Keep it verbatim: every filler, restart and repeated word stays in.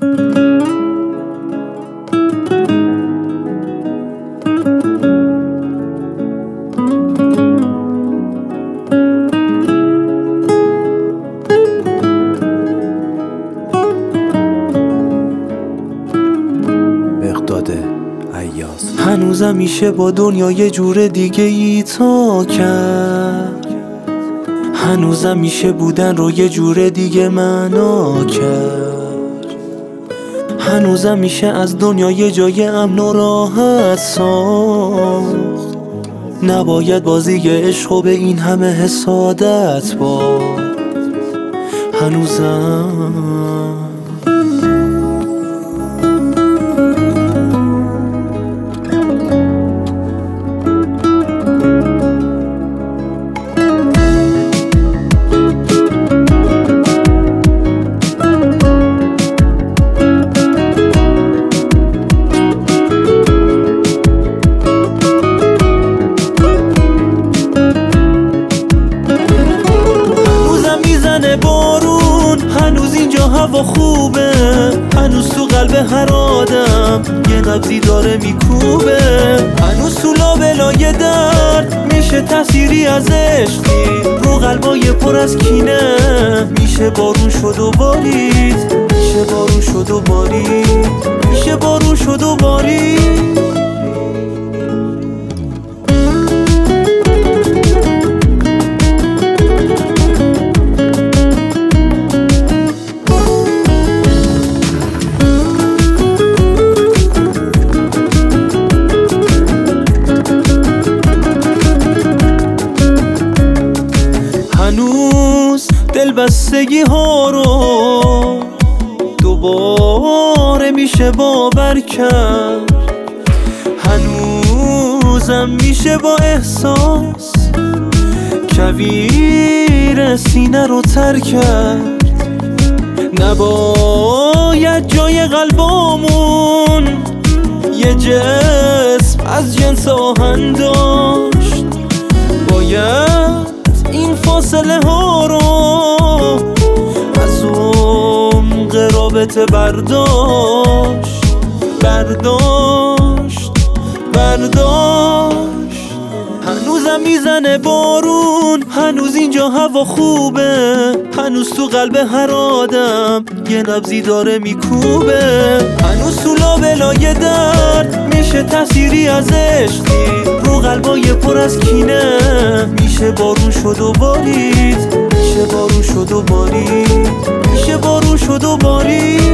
هنوزم میشه با دنیا یه جور دیگه ای تا کرد، هنوزم میشه بودن رو یه جور دیگه معنا کرد، هنوزم میشه از دنیا یه جای امن و راحت ساخت. نباید بازی عشق و به این همه حسادت با هنوزم بارون، هنوز اینجا هوا خوبه، هنوز تو قلب هر آدم یه نبضی داره میکوبه، هنوز تو لابلای درد میشه تأثیری از عشقی رو قلبای پر از کینه. میشه بارون شد و بارید، میشه بارون شد و بارید، میشه بارون شد و بارید. هنوز دلبستگی ها رو دوباره میشه باور کرد، هنوزم میشه با احساس کویر سینه رو تر کرد. نباید جای قلبامون یه جسم از جنس آهن داشت، باید این فاصله ها رو از عمق رابطه برداشت برداشت برداشت. هنوزم میزنه بارون، هنوز اینجا هوا خوبه، هنوز تو قلب هر آدم یه نبضی داره میکوبه، هنوز تو لابلای درد میشه تأثیری از عشقی رو قلبای پر از کینه. میشه بارون شد و بارید، میشه بارون شد و بارید، میشه بارون شد و بارید.